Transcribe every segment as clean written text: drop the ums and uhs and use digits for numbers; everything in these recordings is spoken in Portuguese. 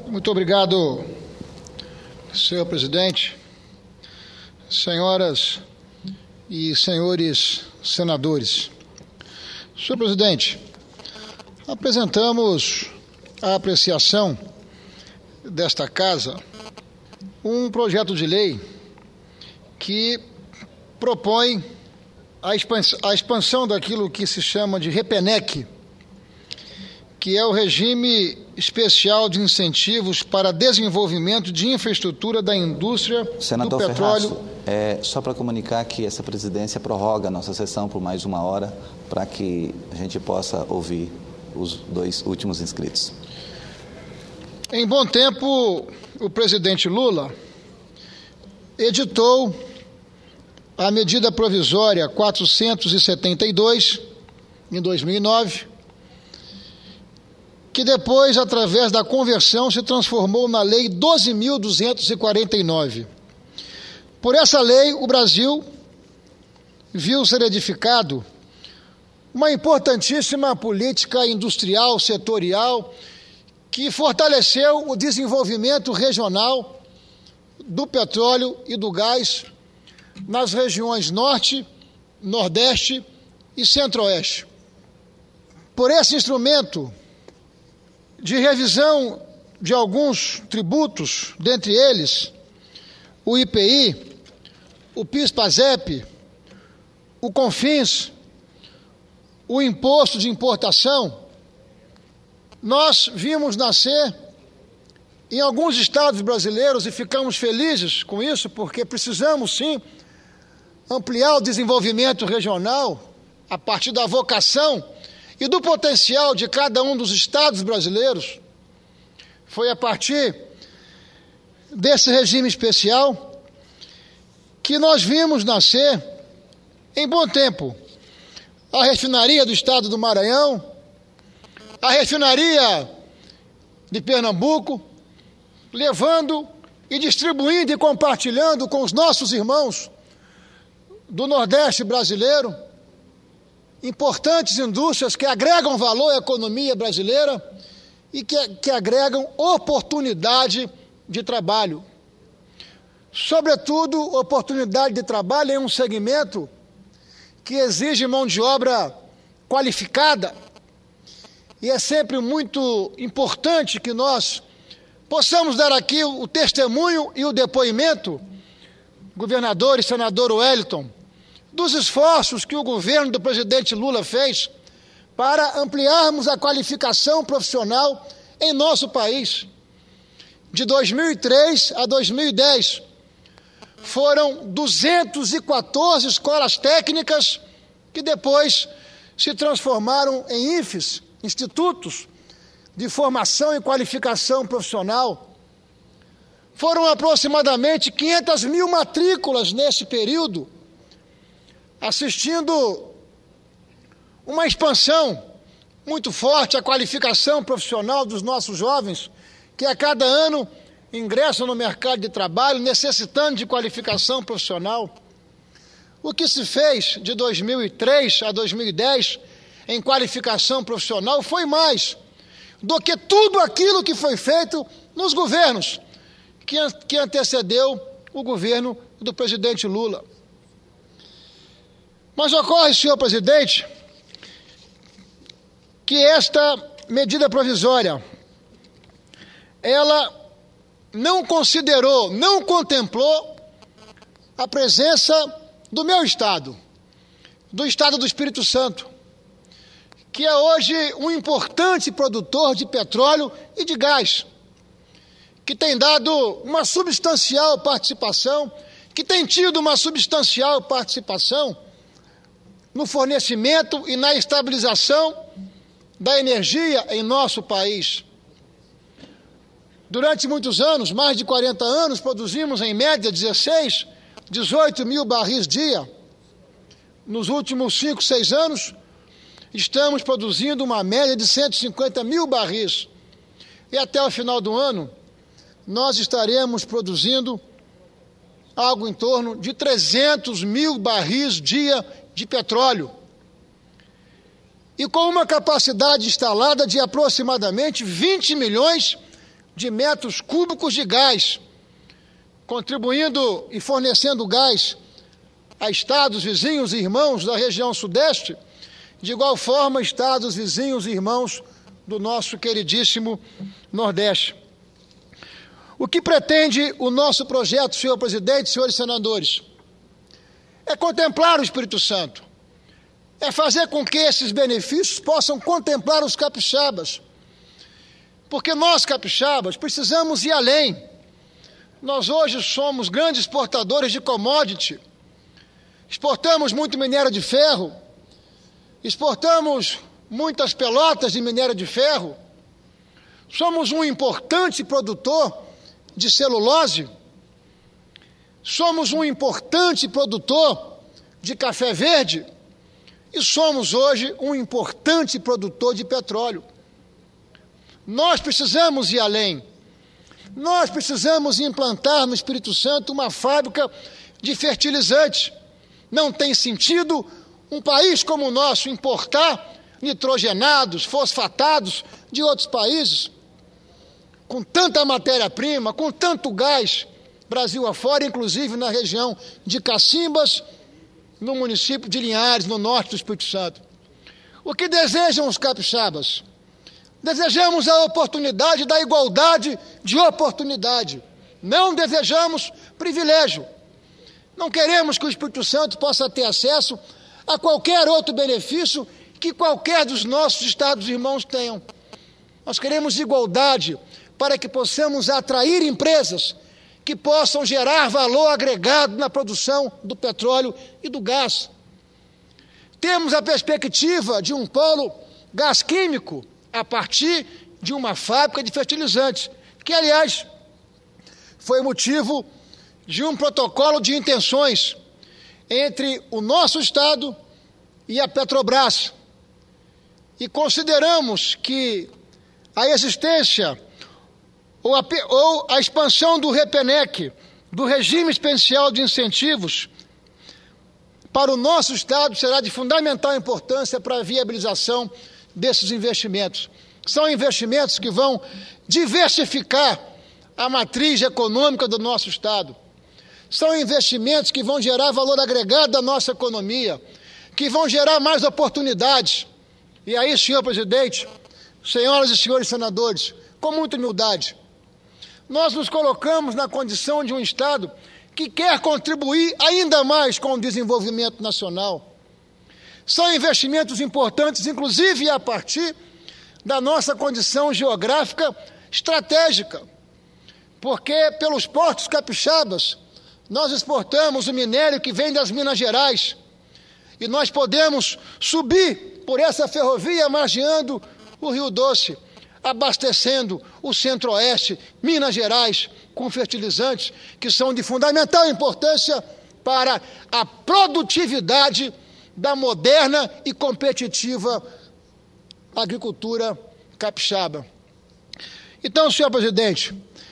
Muito obrigado, senhor presidente, senhoras e senhores senadores. Senhor presidente, apresentamos à apreciação desta casa um projeto de lei que propõe a expansão daquilo que se chama de REPENEC, que é o regime especial de incentivos para desenvolvimento de infraestrutura da indústria Senador do petróleo. Ferraz, só para comunicar que essa presidência prorroga a nossa sessão por mais 1 hora para que a gente possa ouvir os 2 últimos inscritos. Em bom tempo, o presidente Lula editou a medida provisória 472, em 2009, que depois, através da conversão, se transformou na Lei 12.249. Por essa lei, o Brasil viu ser edificado uma importantíssima política industrial, setorial, que fortaleceu o desenvolvimento regional do petróleo e do gás nas regiões Norte, Nordeste e Centro-Oeste. Por esse instrumento de revisão de alguns tributos, dentre eles o IPI, o PIS/PASEP, o CONFINS, o Imposto de Importação, nós vimos nascer em alguns estados brasileiros e ficamos felizes com isso, porque precisamos sim ampliar o desenvolvimento regional a partir da vocação e do potencial de cada um dos estados brasileiros. Foi a partir desse regime especial que nós vimos nascer, em bom tempo, a refinaria do estado do Maranhão, a refinaria de Pernambuco, levando e distribuindo e compartilhando com os nossos irmãos do Nordeste brasileiro importantes indústrias que agregam valor à economia brasileira e que agregam oportunidade de trabalho. Sobretudo, oportunidade de trabalho em um segmento que exige mão de obra qualificada, e é sempre muito importante que nós possamos dar aqui o testemunho e o depoimento, governador e senador Wellington, dos esforços que o governo do presidente Lula fez para ampliarmos a qualificação profissional em nosso país. De 2003 a 2010, foram 214 escolas técnicas que depois se transformaram em IFES, institutos de formação e qualificação profissional. Foram aproximadamente 500 mil matrículas nesse período, assistindo uma expansão muito forte à qualificação profissional dos nossos jovens, que a cada ano ingressam no mercado de trabalho necessitando de qualificação profissional. O que se fez de 2003 a 2010 em qualificação profissional foi mais do que tudo aquilo que foi feito nos governos que antecedeu o governo do presidente Lula. Mas ocorre, senhor presidente, que esta medida provisória, ela não considerou, não contemplou a presença do meu estado, do estado do Espírito Santo, que é hoje um importante produtor de petróleo e de gás, que tem dado uma substancial participação, que tem tido uma substancial participação no fornecimento e na estabilização da energia em nosso país. Durante muitos anos, mais de 40 anos, produzimos em média 16, 18 mil barris dia. Nos últimos 5, 6 anos, estamos produzindo uma média de 150 mil barris. E até o final do ano, nós estaremos produzindo algo em torno de 300 mil barris dia de petróleo. E com uma capacidade instalada de aproximadamente 20 milhões de metros cúbicos de gás, contribuindo e fornecendo gás a estados vizinhos e irmãos da região sudeste, de igual forma estados vizinhos e irmãos do nosso queridíssimo Nordeste. O que pretende o nosso projeto, senhor presidente, senhores senadores? É contemplar o Espírito Santo, é fazer com que esses benefícios possam contemplar os capixabas, porque nós, capixabas, precisamos ir além. Nós hoje somos grandes exportadores de commodity, exportamos muito minério de ferro, exportamos muitas pelotas de minério de ferro, somos um importante produtor de celulose, somos um importante produtor de café verde e somos hoje um importante produtor de petróleo. Nós precisamos ir além. Nós precisamos implantar no Espírito Santo uma fábrica de fertilizantes. Não tem sentido um país como o nosso importar nitrogenados, fosfatados de outros países, com tanta matéria-prima, com tanto gás, Brasil afora, inclusive na região de Cacimbas, no município de Linhares, no norte do Espírito Santo. O que desejam os capixabas? Desejamos a oportunidade da igualdade de oportunidade. Não desejamos privilégio. Não queremos que o Espírito Santo possa ter acesso a qualquer outro benefício que qualquer dos nossos estados irmãos tenham. Nós queremos igualdade para que possamos atrair empresas que possam gerar valor agregado na produção do petróleo e do gás. Temos a perspectiva de um polo gás químico a partir de uma fábrica de fertilizantes, que, aliás, foi motivo de um protocolo de intenções entre o nosso Estado e a Petrobras. E consideramos que a existência ou a expansão do REPENEC, do Regime Especial de Incentivos, para o nosso Estado será de fundamental importância para a viabilização desses investimentos. São investimentos que vão diversificar a matriz econômica do nosso Estado. São investimentos que vão gerar valor agregado à nossa economia, que vão gerar mais oportunidades. E aí, senhor presidente, senhoras e senhores senadores, com muita humildade, nós nos colocamos na condição de um Estado que quer contribuir ainda mais com o desenvolvimento nacional. São investimentos importantes, inclusive a partir da nossa condição geográfica estratégica, porque pelos portos capixabas nós exportamos o minério que vem das Minas Gerais e nós podemos subir por essa ferrovia margeando o Rio Doce, abastecendo o Centro-Oeste, Minas Gerais, com fertilizantes que são de fundamental importância para a produtividade da moderna e competitiva agricultura capixaba. Então, senhor presidente,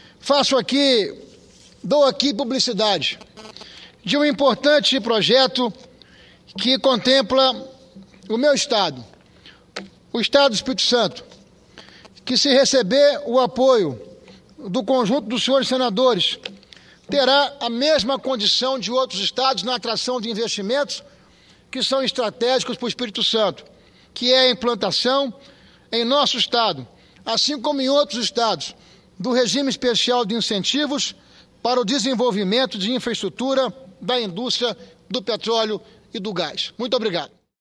dou aqui publicidade de um importante projeto que contempla o meu Estado, o Estado do Espírito Santo, que, se receber o apoio do conjunto dos senhores senadores, terá a mesma condição de outros estados na atração de investimentos que são estratégicos para o Espírito Santo, que é a implantação em nosso Estado, assim como em outros estados, do regime especial de incentivos para o desenvolvimento de infraestrutura da indústria do petróleo e do gás. Muito obrigado.